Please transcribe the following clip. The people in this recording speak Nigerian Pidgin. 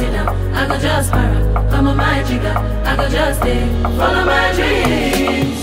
sit down, I go just para. Come on my jigger, I go just stay, follow my dreams.